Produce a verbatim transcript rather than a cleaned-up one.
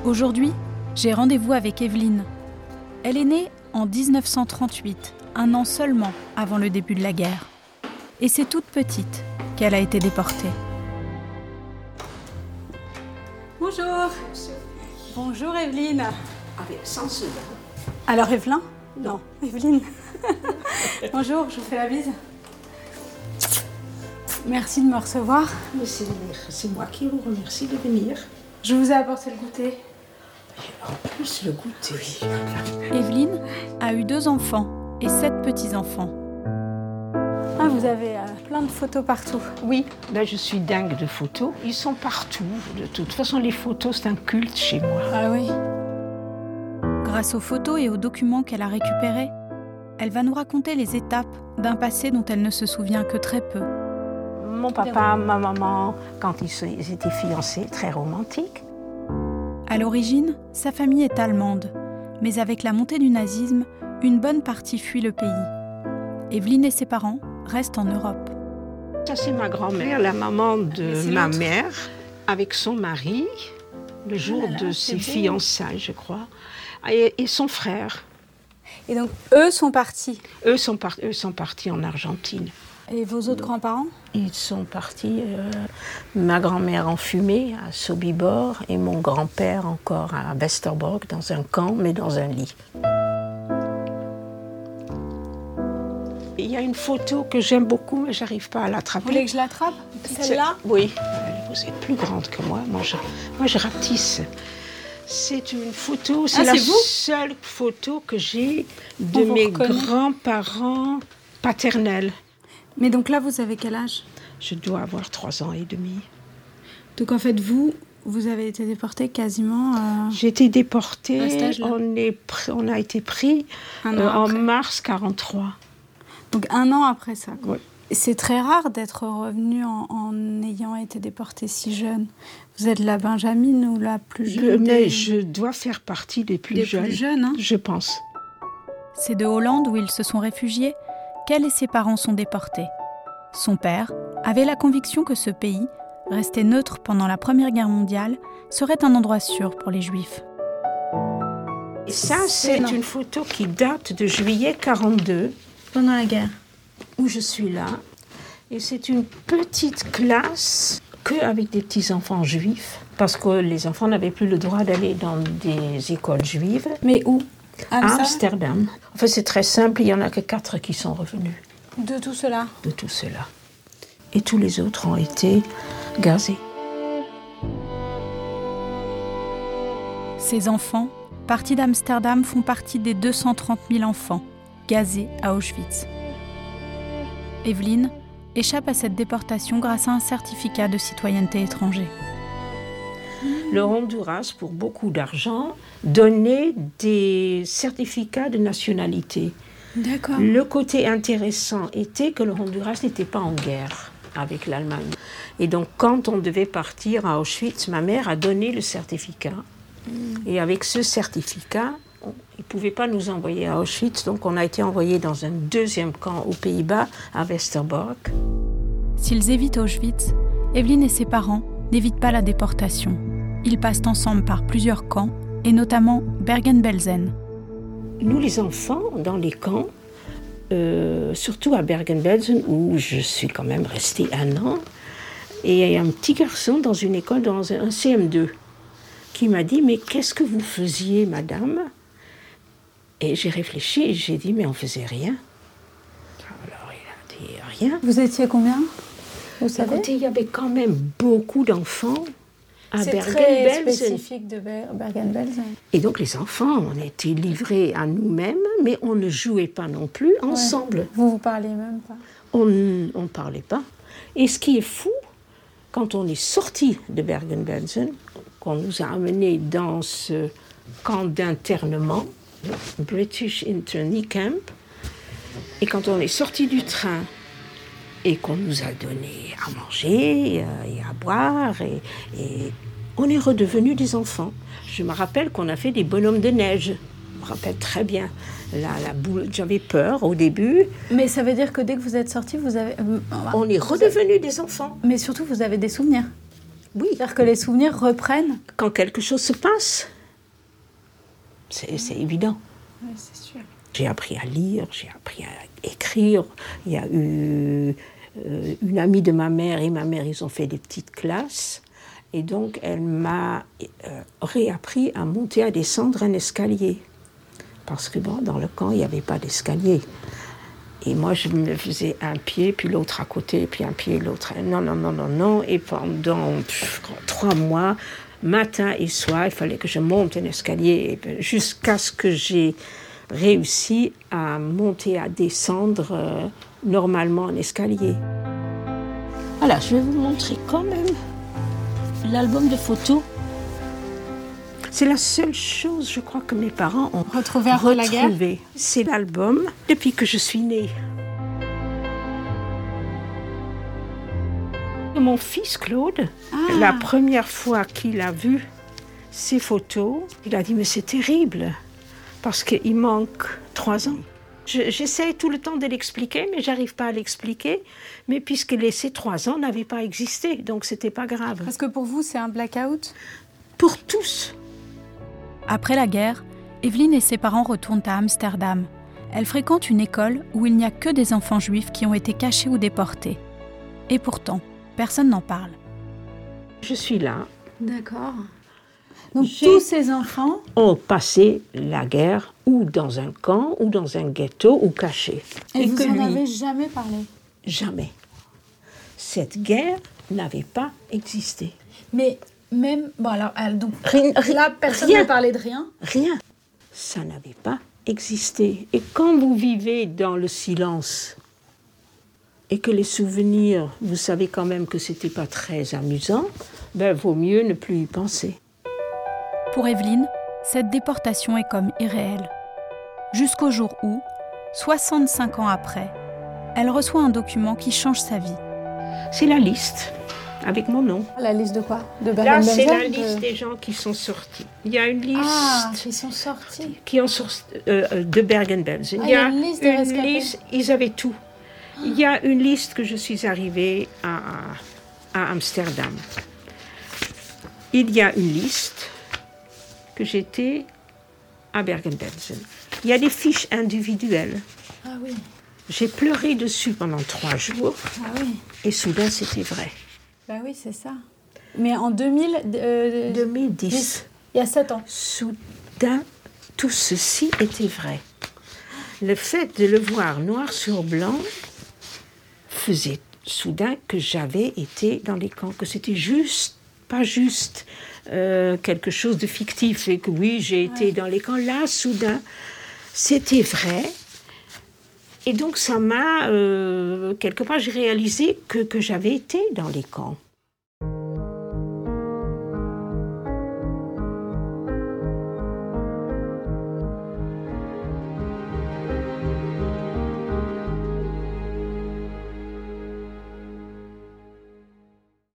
Aujourd'hui, j'ai rendez-vous avec Evelyne. Elle est née en dix-neuf cent trente-huit, un an seulement avant le début de la guerre. Et c'est toute petite qu'elle a été déportée. Bonjour. Bonjour Evelyne. Avec sans cela. Alors Evelyne ? Non, Evelyne. Bonjour, je vous fais la bise. Merci de me recevoir. Mais c'est, c'est moi qui vous remercie de venir. Je vous ai apporté le goûter. Et en plus, le goûter, oui. Evelyne a eu deux enfants et sept petits-enfants. Ah, vous avez euh, plein de photos partout. Oui, là je suis dingue de photos. Ils sont partout. De toute façon, les photos, c'est un culte chez moi. Ah oui. Grâce aux photos et aux documents qu'elle a récupérés, elle va nous raconter les étapes d'un passé dont elle ne se souvient que très peu. Mon papa, ma maman, quand ils étaient fiancés, très romantiques. À l'origine, sa famille est allemande, mais avec la montée du nazisme, une bonne partie fuit le pays. Evelyne et ses parents restent en Europe. Ça, c'est ma grand-mère, la maman de ma l'autre. mère, avec son mari, le jour ah là là, de ses beau. fiançailles, je crois, et, et son frère. Et donc, eux sont partis Eux sont, par- eux sont partis en Argentine. Et vos autres grands-parents ? Ils sont partis, euh, ma grand-mère en fumée à Sobibor et mon grand-père encore à Westerbork, dans un camp, mais dans un lit. Il y a une photo que j'aime beaucoup, mais je n'arrive pas à l'attraper. Vous voulez que je l'attrape ? Celle-là ? Oui. Vous êtes plus grande que moi. Moi, je, moi, je rapetisse. C'est une photo, c'est ah, la c'est seule photo que j'ai de mes reconnaît. grands-parents paternels. Mais donc là, vous avez quel âge ? Je dois avoir trois ans et demi. Donc en fait, vous, vous avez été déportée quasiment... Euh, J'ai été déportée, on, est pr- on a été pris euh, en mars quarante-trois. Donc un an après ça. Quoi. Oui. C'est très rare d'être revenu en, en ayant été déporté si jeune. Vous êtes la Benjamine ou la plus jeune je, Mais des... je dois faire partie des plus des jeunes. Des plus jeunes, hein ? Je pense. C'est de Hollande où ils se sont réfugiés qu'elle et ses parents sont déportés. Son père avait la conviction que ce pays, resté neutre pendant la Première Guerre mondiale, serait un endroit sûr pour les Juifs. Et ça, c'est non. une photo qui date de juillet quarante-deux. Pendant la guerre. Où je suis là. Et c'est une petite classe qu'avec des petits-enfants juifs. Parce que les enfants n'avaient plus le droit d'aller dans des écoles juives. Mais où ? À Amsterdam. Enfin, c'est très simple, il n'y en a que quatre qui sont revenus. De tout cela ? De tout cela. Et tous les autres ont été gazés. Ces enfants, partis d'Amsterdam, font partie des deux cent trente mille enfants gazés à Auschwitz. Evelyne échappe à cette déportation grâce à un certificat de citoyenneté étranger. Le Honduras, pour beaucoup d'argent, donnait des certificats de nationalité. D'accord. Le côté intéressant était que le Honduras n'était pas en guerre avec l'Allemagne. Et donc, quand on devait partir à Auschwitz, ma mère a donné le certificat. Mm. Et avec ce certificat, on, ils ne pouvaient pas nous envoyer à Auschwitz. Donc, on a été envoyés dans un deuxième camp aux Pays-Bas, à Westerbork. S'ils évitent Auschwitz, Evelyne et ses parents n'évitent pas la déportation. Ils passent ensemble par plusieurs camps, et notamment Bergen-Belsen. Nous, les enfants, dans les camps, euh, surtout à Bergen-Belsen, où je suis quand même restée un an, et il y a un petit garçon dans une école, dans un C M deux, qui m'a dit « Mais qu'est-ce que vous faisiez, madame ?» Et j'ai réfléchi et j'ai dit « Mais on ne faisait rien. » Alors, il a dit « Rien. » Vous étiez combien ? Vous savez ? Écoutez, il y avait quand même beaucoup d'enfants. À C'est Bergen très Belsen. spécifique de Bergen-Belsen. Et donc les enfants, on était livrés à nous-mêmes, mais on ne jouait pas non plus ensemble. Ouais. Vous vous parliez même pas. On ne parlait pas. Et ce qui est fou, quand on est sorti de Bergen-Belsen, qu'on nous a amenés dans ce camp d'internement, le British Internee Camp, et quand on est sorti du train, et qu'on nous a donné à manger et à boire, et, et on est redevenus des enfants. Je me rappelle qu'on a fait des bonhommes de neige. Je me rappelle très bien. La, la boule, j'avais peur au début. Mais ça veut dire que dès que vous êtes sortis, vous avez... On est redevenus avez... des enfants. Mais surtout, vous avez des souvenirs. Oui. C'est-à-dire que les souvenirs reprennent. Quand quelque chose se passe. C'est, c'est évident. Oui, c'est sûr. J'ai appris à lire, j'ai appris à écrire. Il y a eu euh, une amie de ma mère et ma mère, ils ont fait des petites classes. Et donc, elle m'a euh, réappris à monter, à descendre un escalier. Parce que bon, dans le camp, il n'y avait pas d'escalier. Et moi, je me faisais un pied, puis l'autre à côté, puis un pied, l'autre. Non, non, non, non, non. Et pendant pff, trois mois, matin et soir, il fallait que je monte un escalier jusqu'à ce que j'ai réussi à monter, à descendre euh, normalement un escalier. Voilà, je vais vous montrer quand même l'album de photos. C'est la seule chose, je crois, que mes parents ont retrouvé après la guerre. C'est l'album depuis que je suis née. Mon fils Claude, ah. la première fois qu'il a vu ces photos, il a dit « mais c'est terrible, parce qu'il manque trois ans ». Je, j'essaie tout le temps de l'expliquer, mais j'arrive pas à l'expliquer. Mais puisque les, ces trois ans n'avaient pas existé, donc c'était pas grave. Parce que pour vous, c'est un blackout ? Pour tous. Après la guerre, Evelyne et ses parents retournent à Amsterdam. Elle fréquente une école où il n'y a que des enfants juifs qui ont été cachés ou déportés. Et pourtant, personne n'en parle. Je suis là. D'accord. Donc J'ai... tous ces enfants ont passé la guerre ou dans un camp, ou dans un ghetto, ou cachés. Et, et vous n'en avez jamais parlé ? Jamais. Cette guerre n'avait pas existé. Mais même... Bon alors, donc rien, là, personne n'a parlé de rien ? Rien. Ça n'avait pas existé. Et quand vous vivez dans le silence, et que les souvenirs, vous savez quand même que c'était pas très amusant, ben vaut mieux ne plus y penser. Pour Evelyne, cette déportation est comme irréelle. Jusqu'au jour où, soixante-cinq ans après, elle reçoit un document qui change sa vie. C'est la liste, avec mon nom. La liste de quoi ? De Là, c'est la liste de... des gens qui sont sortis. Il y a une liste... Ah, qui sont sortis. Qui ont sorti euh, de Bergen-Belsen. Ah, il y a une liste de une liste, ils avaient tout. Ah. Il y a une liste que je suis arrivée à, à Amsterdam. Il y a une liste que j'étais à Bergen-Belsen. Il y a des fiches individuelles. Ah oui. J'ai pleuré dessus pendant trois jours. Ah oui. Et soudain, c'était vrai. Ben oui, c'est ça. Mais en deux mille, euh, deux mille dix. dix, il y a sept ans. Soudain, tout ceci était vrai. Le fait de le voir noir sur blanc faisait soudain que j'avais été dans les camps, que c'était juste, pas juste euh, quelque chose de fictif, et que oui, j'ai été ouais. dans les camps. Là, soudain, c'était vrai. Et donc, ça m'a, euh, quelque part, j'ai réalisé que, que j'avais été dans les camps.